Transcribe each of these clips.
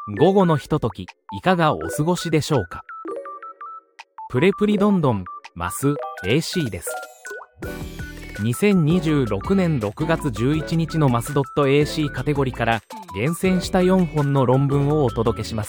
午後のひととき、いかがお過ごしでしょうか。プレプリどんどん、マス、AC です。2026年6月11日のマス .ac カテゴリーから厳選した4本の論文をお届けします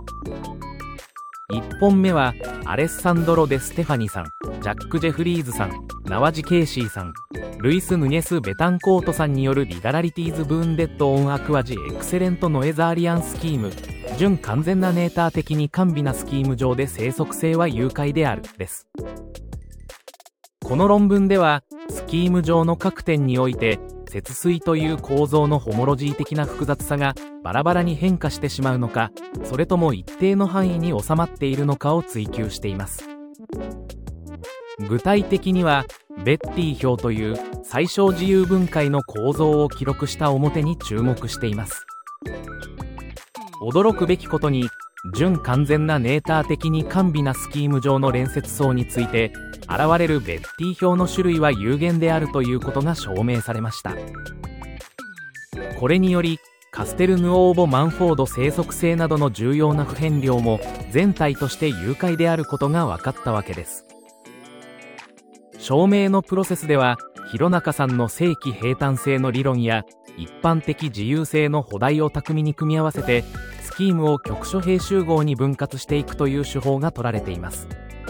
。1本目は、アレッサンドロ・デ・ステファニさん、ジャック・ジェフリーズさん、ナワジ・ケイシーさん、ルイス・ヌニェス・ベタンコートさんによるリガラリティーズ・ブーンデッド・オン・アクアジ・エクセレント・ノエザーリアン・スキーム、準完全なネーター的に甘美なスキーム上で生息性は有解である、です。この論文では、スキーム上の各点において、節水という構造のホモロジー的な複雑さがバラバラに変化してしまうのか、それとも一定の範囲に収まっているのかを追求しています。具体的には、ベッティ表という最小自由分解の構造を記録した表に注目しています。驚くべきことに、準完全なネーター的に甘美なスキーム上の連接層について現れるベッティ表の種類は有限であるということが証明されました。これによりカステルヌオーボ・マンフォード生息性などの重要な不変量も全体として有解であることが分かったわけです。証明のプロセスでは弘中さんの正規平坦性の理論や一般的自由性の補題を巧みに組み合わせてスキームを局所並集合に分割していくという手法が取られています。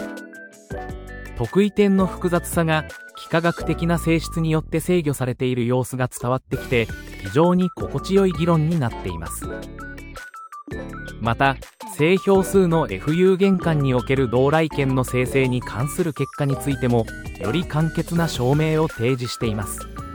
特異点の複雑さが幾何学的な性質によって制御されている様子が伝わってきて非常に心地よい議論になっています。また正標数の F 有限間における同来圏の生成に関する結果についてもより簡潔な証明を提示しています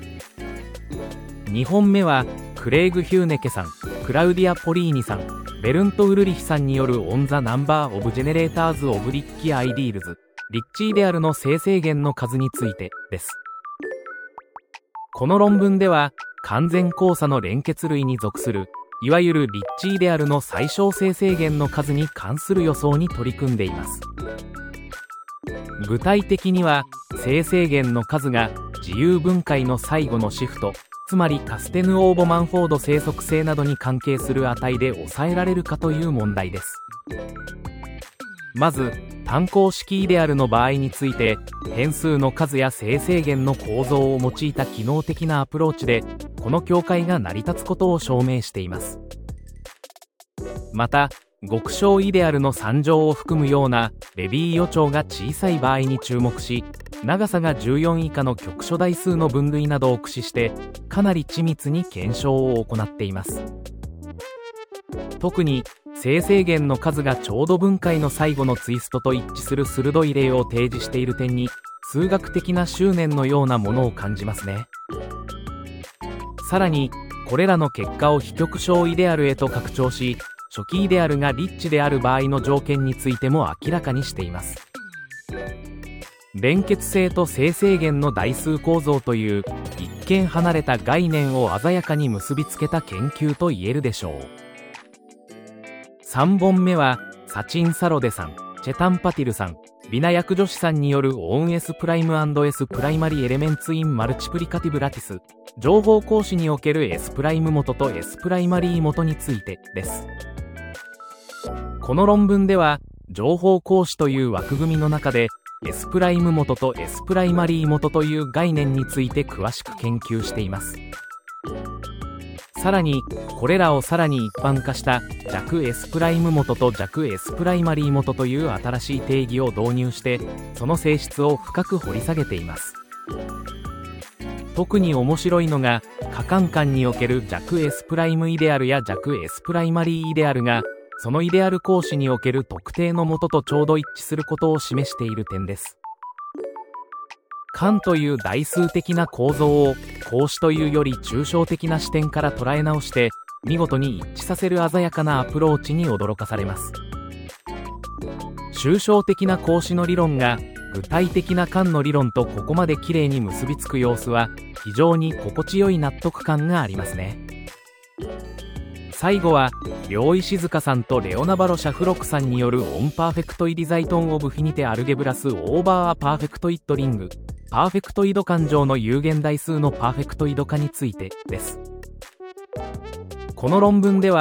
。2本目はクレイグ・ヒューネケさん、クラウディア・ポリーニさん、ベルント・ウルリヒさんによるオン・ザ・ナンバー・オブ・ジェネレーターズ・オブ・リッキー・アイディールズ、リッチーデアルの生成源の数についてです。この論文では完全交差の連結類に属するいわゆるリッチーデアルの最小生成源の数に関する予想に取り組んでいます。具体的には生成源の数が自由分解の最後のシフト、つまりカステヌオーボ・マンフォード生息性などに関係する値で抑えられるかという問題です。まず単項式イデアルの場合について変数の数や生成源の構造を用いた機能的なアプローチでこの境界が成り立つことを証明しています。また極小イデアルの3乗を含むようなレビー予兆が小さい場合に注目し、長さが14以下の局所代数の分類などを駆使してかなり緻密に検証を行っています。特に生成源の数がちょうど分解の最後のツイストと一致する鋭い例を提示している点に数学的な執念のようなものを感じますね。さらにこれらの結果を非極小イデアルへと拡張し、初期イデアルがリッチである場合の条件についても明らかにしています。連結性と生成源の代数構造という一見離れた概念を鮮やかに結びつけた研究と言えるでしょう。3本目はサチン・サロデさん、チェタン・パティルさん、ビナヤク女子さんによるオン S プライム& S プライマリエレメンツインマルチプリカティブラティス、情報格子における S プライム元と S プライマリー元についてです。この論文では情報格子という枠組みの中で S プライム元と S プライマリー元という概念について詳しく研究しています。さらにこれらをさらに一般化した弱 S プライム元と弱 S プライマリー元という新しい定義を導入してその性質を深く掘り下げています。特に面白いのが可感間における弱 S プライムイデアルや弱 S プライマリーイデアルがそのイデアル格子における特定の元とちょうど一致することを示している点です。間という代数的な構造を格子というより抽象的な視点から捉え直して見事に一致させる鮮やかなアプローチに驚かされます。抽象的な格子の理論が具体的な間の理論とここまできれいに結びつく様子は非常に心地よい納得感がありますね。最後は両井静香さんとレオナバロ・シャフロクさんによるオンパーフェクトイディザイトン・オブ・フィニテ・アルゲブラス・オーバー・ア・パーフェクトイット・リング、パーフェクトイド間上の有限代数のパーフェクトイド化についてです。この論文では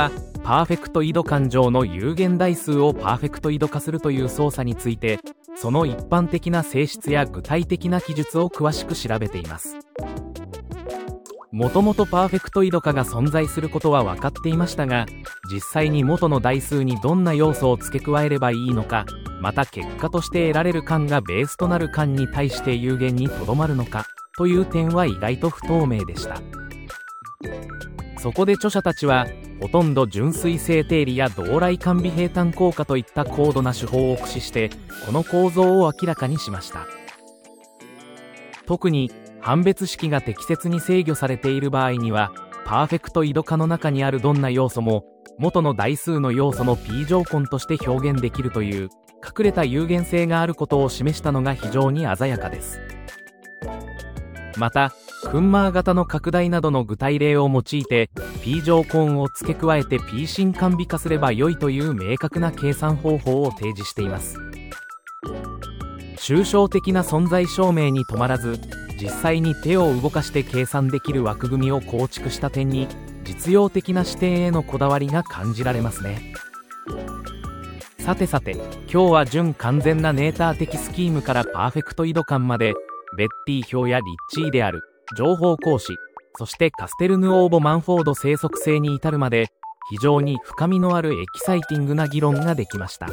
パーフェクトイド感上の有限代数をパーフェクトイド化するという操作について、その一般的な性質や具体的な記述を詳しく調べています。もともとパーフェクトイド化が存在することは分かっていましたが、実際に元の代数にどんな要素を付け加えればいいのか、また結果として得られる間がベースとなる間に対して有限にとどまるのかという点は意外と不透明でした。そこで著者たちは、ほとんど純粋性定理や同来間微平坦効果といった高度な手法を駆使してこの構造を明らかにしました。特に判別式が適切に制御されている場合には、パーフェクトイド化の中にあるどんな要素も元の代数の要素の P 乗根として表現できるという隠れた有限性があることを示したのが非常に鮮やかです。またクンマー型の拡大などの具体例を用いて P 乗根を付け加えて P 進間微化すれば良いという明確な計算方法を提示しています。抽象的な存在証明に止まらず、実際に手を動かして計算できる枠組みを構築した点に実用的な視点へのこだわりが感じられますね。さて今日は準完全なネーター的スキームからパーフェクトイド間まで、ベッティ表やリッチーである情報格子、そしてカステルヌオーボ・マンフォード生息性に至るまで非常に深みのあるエキサイティングな議論ができました。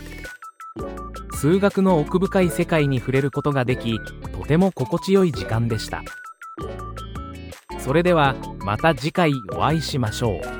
数学の奥深い世界に触れることができ、とても心地よい時間でした。それではまた次回お会いしましょう。